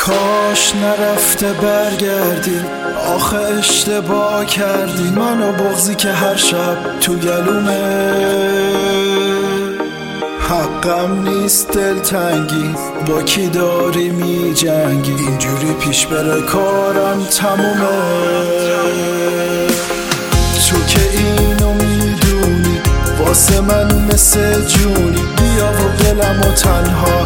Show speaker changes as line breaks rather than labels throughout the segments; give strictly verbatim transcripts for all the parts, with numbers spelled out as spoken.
کاش نرفته برگردی، آخه اشتباه کردی. منو بغضی که هر شب تو گلومه، حقم نیست دلتنگی. با کی داری می جنگی؟ اینجوری پیش بره کارم تمومه. تو که اینو میدونی واسه من مثل جونی، بیا و دلمو تنها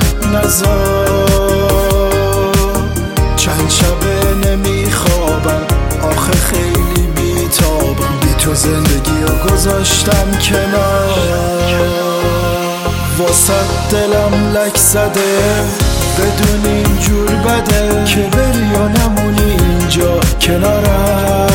نذار. چند شبه نمیخوابم، آخه خیلی بیتابم. بی تو زندگی رو گذاشتم کنار. واسه دلم لک زده، بدون اینجور بده که بری یا نمونی اینجا کنارم.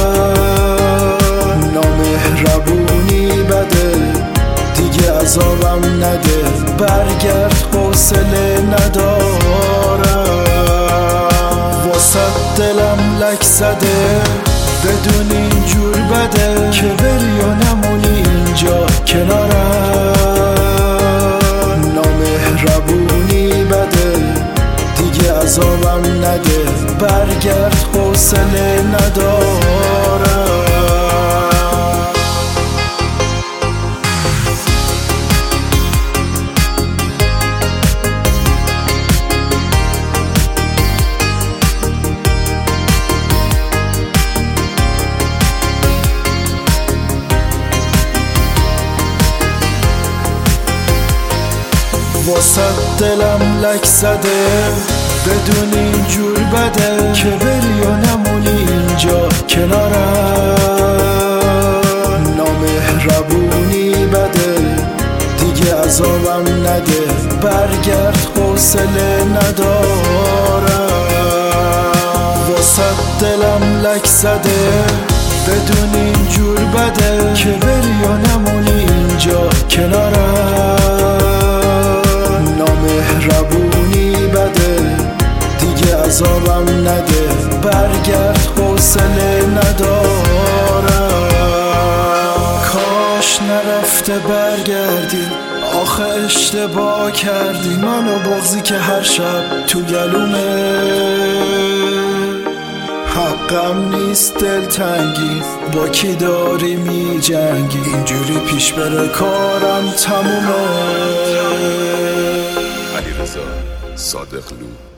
نامهربونی بده، دیگه عذابم نده. برگرد حوصله ندارم. واسه دلم لک زده، بدون اینجور بده که بری یا نمونی اینجا کنارم. نامهربونی بده، دیگه عذابم نده. برگرد حوصله ندارم. واسه دلم لک زده، بدون اینجور بده که بری یا نمونی اینجا کنارم. نامهربونی بده، دیگه عذابم نده. برگرد حوصله ندارم. واسه دلم لک زده، بدون اینجور بده که بری یا نمونی اینجا کنارم. نامهربونی بده، دیگه عذابم نده. برگرد حوصله ندارم. کاش نرفته برگردی، آخه اشتباه کردی. منو بغضی که هر شب تو گلومه، حقم نیست دلتنگی. با کی داری می جنگی؟ اینجوری پیش بره کارم تمومه.
علیرضا صادقلو.